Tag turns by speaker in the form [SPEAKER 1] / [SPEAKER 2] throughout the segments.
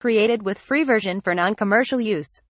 [SPEAKER 1] Created with free version for non-commercial use.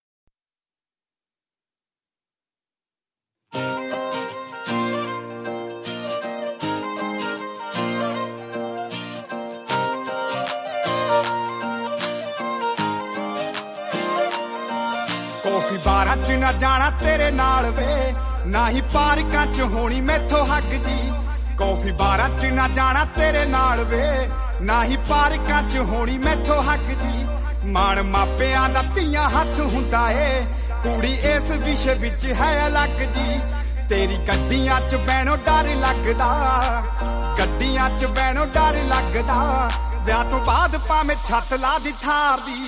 [SPEAKER 2] Coffee बारां च ना जाना तेरे नाल वे ना ही पार्कां च होनी मैथों हक जी कॉफी बारां च ना जाना तेरे नाल वे ना ही पार्कां च होनी मैथों हक जी मान मापियां दा धीआं हत्थ हुंदा ए कुड़ी इस विषय विच है अलग जी तेरी गड्डियां च बैणों डर लगदा गड्डियां च बैणों डर लगदा विआह तों बाद भावें छत ला दी थार दी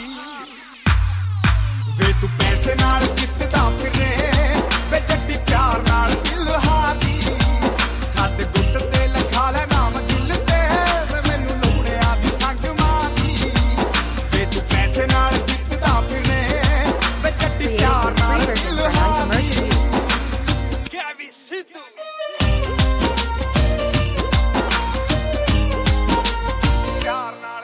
[SPEAKER 2] वे तू पैसे नाल जितदा फिरे वे जट्टी प्यार नाल दिल हारदी छड्ड गुੱਟ ते लिखा ले नाम दिल ते वे मैनू लोड़िया दी संग मारदी वे तू पैसे नाल जितदा फिरे वे जट्टी प्यार नाल दिल हारदी कैवी सिद्धू प्यार नाल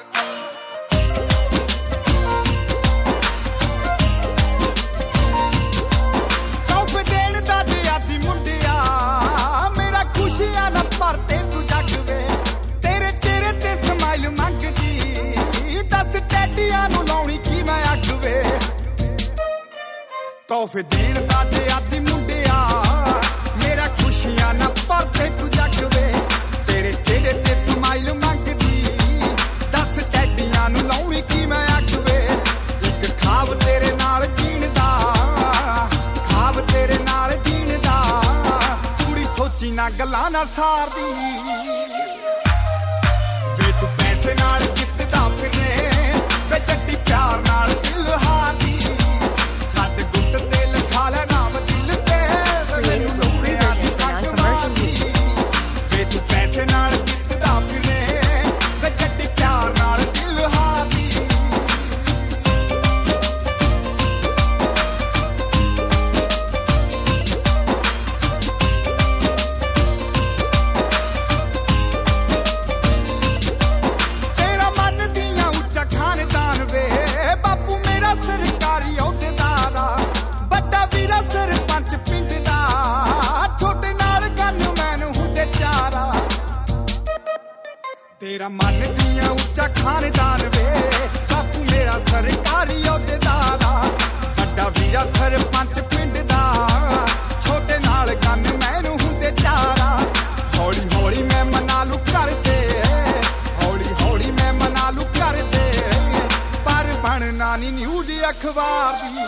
[SPEAKER 2] ਭਰਦੇ ਤੂੰ ਜੱਗ ਵੇ ਤੇਰੇ ਚਿਹਰੇ ਤੇ ਸਮਾਈਲ ਮੰਗਦੀ ਦੱਸ ਟੈਡੀਆਂ ਨੂੰ ਲਾਉਣੀ ਕੀ ਮੈਂ ਅੱਗ ਵੇ ਤੋਹਫੇ ਦੇਣ ਦਾ ਤੇ ਆਦੀ ਮੁੰਡਿਆ ਮੇਰਾ ਖੁਸ਼ੀਆਂ ਨਾ ਭਰਦੇ ਤੂੰ ਜੱਗ ਵੇ ਤੇਰੇ ਚਿਹਰੇ ਤੇ ਸਮਾਈਲ ਮੰਗਦੀ ਦੱਸ ਟੈਡੀਆਂ ਨੂੰ ਲਾਉਣੀ ਕੀ ਮੈਂ ਅੱਗ ਵੇ ਇੱਕ ਖਾਬ ਤੇਰੇ ਨਾਲ ਜੀਣ ਦਾ ਖਾਬ ਤੇਰੇ ਨਾਲ ਜੀਣ ਦਾ ਸੋਚੀ ਨਾ ਗੱਲਾਂ ਨਾ ਸਾਰਦੀ ਵੇ ਤੂੰ ਪੈਸੇ ਨਾਲ ਜਿੱਤਦਾ ਫਿਰੇ ਵੇ ਜੱਟੀ ਪਿਆਰ ਨਾਲ ਦਿਲ ਹਾਰਦੀ ਛੱਡ ਗੁੱਟ ਤੇ ਲਿਖਾ ਲੈ ਨਾਮ ਦਿਲ ਤੇ ਮੈਨੂੰ ਲੋੜਿਆ ਦੀ ਸੰਗ ਮਾਰਦੀ ਵੇ ਤੂੰ ਪੈਸੇ ਨਾਲ ਜਿੱਤਦਾ ਫਿਰੇ ਵੇ ਜੱਟੀ ਪਿਆਰ ਨਾਲ ਦਿਲ ਹਾਰਦੀ ਸਰਕਾਰੀ ਅਹੁਦੇਦਾਰਾ ਵੱਡਾ ਵੀਰਾ ਸਰਪੰਚ ਪਿੰਡ ਦਾ ਛੋਟੇ ਨਾਲ ਕੰਨ ਮੈਨੂੰ ਹੁੰਦੇ ਚਾਰਾ ਤੇਰਾ ਮਨ ਦੀਆਂ ਉੱਚਾ ਖਾਨਦਾਨ ਵੇ ਬਾਪੂ ਮੇਰਾ ਸਰਕਾਰੀ ਅਹੁਦੇਦਾਰਾ ਵੱਡਾ ਵੀਰਾ ਸਰਪੰਚ ਪਿੰਡ ਦਾ ਛੋਟੇ ਨਾਲ ਕੰਨ ਮੈਨੂੰ ਹੁੰਦੇ ਚਾਰਾ ਹੌਲੀ ਹੌਲੀ ਮੈਂ ਮਨਾ ਲੂ ਕਰਦੇ ਹੌਲੀ ਹੌਲੀ ਮੈਂ ਮਨਾ ਲੂ ਕਰਦੇ ਬਣਨਾ ਨੀ ਨਿਊਜ਼ ਅਖਬਾਰ ਦੀ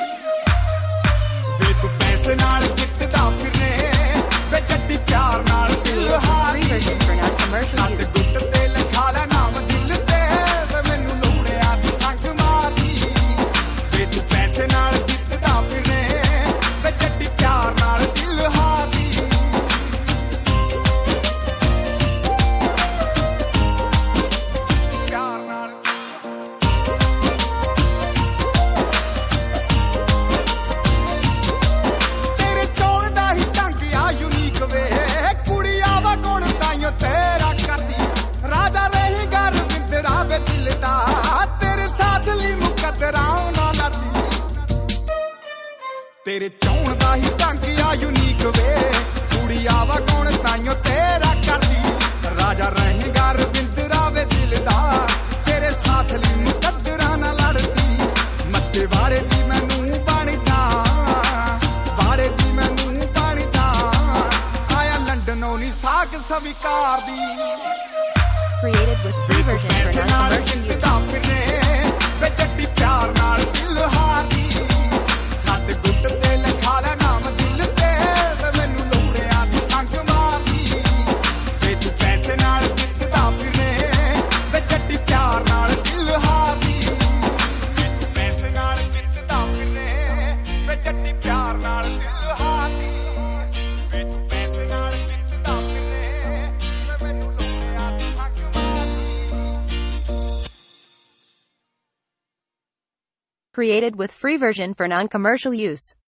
[SPEAKER 2] ਵੇ ਤੂੰ ਪੈਸੇ ਨਾਲ ਜਿੱਤਦਾ ਫਿਰੇ ਵੇ ਜੱਟੀ ਪਿਆਰ ਨਾਲ ਦਿਲ ਹਾਰਦੀ ਛੱਡ ਗੁੱਟ ਤੇ ਲਿਖਾ ਲੈ ਨਾਮ ਦਿਲ ਤੇ ਵੇ ਮੈਨੂੰ ਲੋੜਿਆ ਦੀ ਸੰਗ ਮਾਰਦੀ ਵੇ ਤੂੰ ਪੈਸੇ ਨਾਲ ਜਿੱਤਦਾ ਫਿਰੇ ਵੇ ਜੱਟੀ ਪਿਆਰ ਨਾਲ ਦਿਲ ਹਾਰਦੀ ਪਿਆਰ ਨਾਲ ਤੇਰਾ ਕਰਦੀ ਰਾਜਾ ਰਹੀ ਘਰ ਬਿੰਦਰਾ ਵੇ ਦਿਲ ਦਾ ਤੇਰੇ ਸਾਥ ਲਈ ਮੁਕੱਦਰਾਂ ਨਾ ਲੜਦੀ ਤੇਰੇ ਚਾਉਣ ਦਾ ਹੀ ਢੰਗ ਆ ਯੂਨੀਕ ਵੇ ਕੁੜੀ ਆਵਾ ਕੌਣ ਤਾਈਓ ਤੇਰਾ ਕਰਦੀ ਰਾਜਾ ਰਹੀ ਘਰ ਬਿੰਦਰਾ ਵੇ ਦਿਲ ਦਾ ਤੇਰੇ ਸਾਥ ਲਈ ਮੁਕੱਦਰਾਂ ਨਾ ਲੜਦੀ ਮੱਤੇ ਵਾਲੇ ਦੀ ਮੈਨੂੰ ਬਣਦਾ ਵਾਲੇ ਦੀ ਮੈਨੂੰ ਬਣਦਾ ਆਇਆ ਲੰਡਨੋਂ ਨੀ ਸਾਕ ਸਵੀਕਾਰ ਦੀ
[SPEAKER 1] Created with free version for non-commercial use.
[SPEAKER 2] ਵੇ ਜੱਟੀ ਪਿਆਰ ਨਾਲ ਦਿਲ ਹਾਰਦੀ ਛੱਡ ਗੁੱਟ ਤੇ ਲਿਖਾ ਲੈ ਨਾਮ ਦਿਲ ਤੇ ਮੈਨੂੰ ਲੋੜਿਆ ਦੀ ਸੰਗ ਮਾਰਦੀ ਵੇ ਤੂੰ ਪੈਸੇ ਨਾਲ ਜਿੱਤਦਾ ਫਿਰੇ ਵੇ ਜੱਟੀ ਪਿਆਰ ਨਾਲ ਦਿਲ ਹਾਰਦੀ ਵੇ ਤੂੰ ਪੈਸੇ ਨਾਲ ਜਿੱਤਦਾ ਫਿਰੇ ਵੇ ਜੱਟੀ ਪਿਆਰ ਨਾਲ ਦਿਲ ਹਾਰਦੀ ਵੇ ਤੂੰ ਪੈਸੇ ਨਾਲ ਜਿੱਤਦਾ ਫਿਰੇ ਵੇ ਮੈਨੂੰ ਲੋੜਿਆ ਦੀ ਸੰਗ
[SPEAKER 1] Created with free version for non-commercial use.